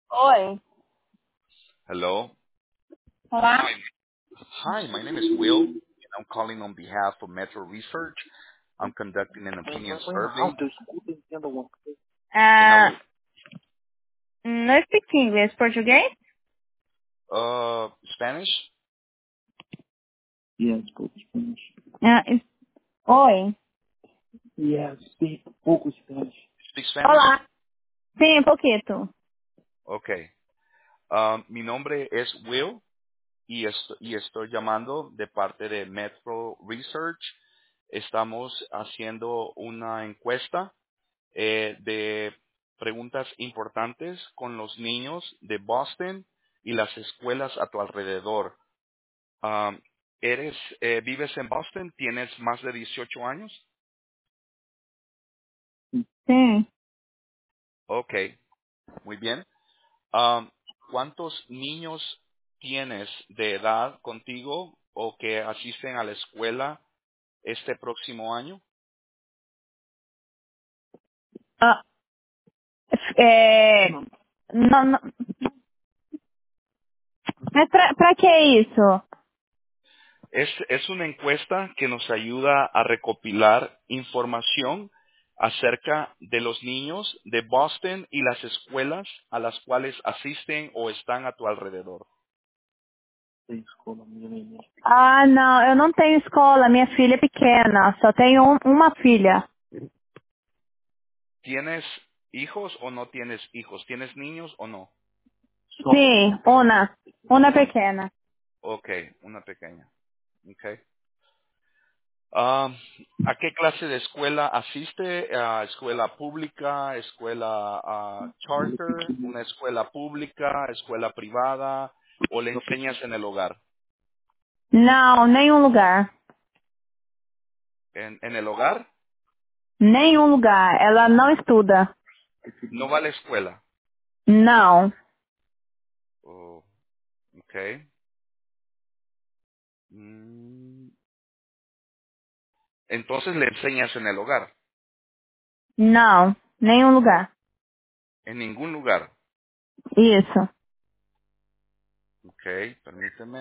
Oi. Hello. Olá. Hi, my name is Will, and I'm calling on behalf of Metro Research. I'm conducting an opinion Põe survey, alto, eu escuto e entendo alguma coisa. and I No speak English, português? Spanish? Yes, pouco Spanish. Oi. Yes, speak pouco Spanish. Speak Spanish? Olá. Sim, um pouquinho. Okay. Mi nombre es Will y estoy llamando de parte de Metro Research. Estamos haciendo una encuesta de preguntas importantes con los niños de Boston y las escuelas a tu alrededor. Um, ¿Vives en Boston? ¿Tienes más de 18 años? Sim. Ok, muy bien. Um, ¿Cuántos niños tienes de edad contigo o que asisten a la escuela este próximo año? Ah, não, não, mas pra que isso? Es una encuesta que nos ayuda a recopilar información acerca de los niños de Boston y las escuelas a las cuales asisten o están a tu alrededor. Tem escola, minha menina. Ah, não, eu não tenho escola, minha filha é pequena, só tenho uma filha. ¿Tienes hijos o no tienes hijos? ¿Tienes niños o no? Sim, uma pequena. Ok, una pequeña. Okay. Um, ¿A qué clase de escuela asiste? ¿A escuela pública, escuela charter, una escuela pública, escuela privada o le enseñas en el hogar? Não, nenhum lugar. En el hogar? Nenhum lugar. Ela não estuda. ¿No va a la escuela? Não. Oh, ok. Mm, Entonces le enseñas en el hogar, Não. Nenhum lugar. en ningún lugar. Isso. Ok, permíteme.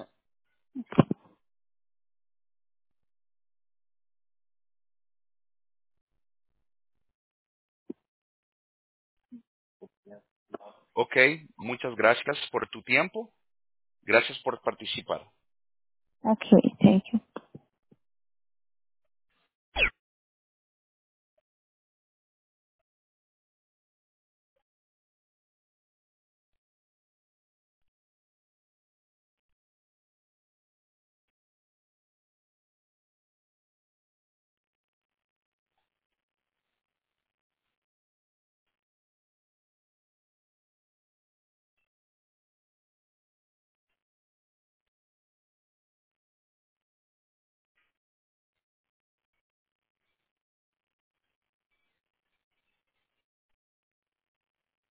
Ok, muchas gracias por tu tiempo. Gracias por participar. Ok, thank you.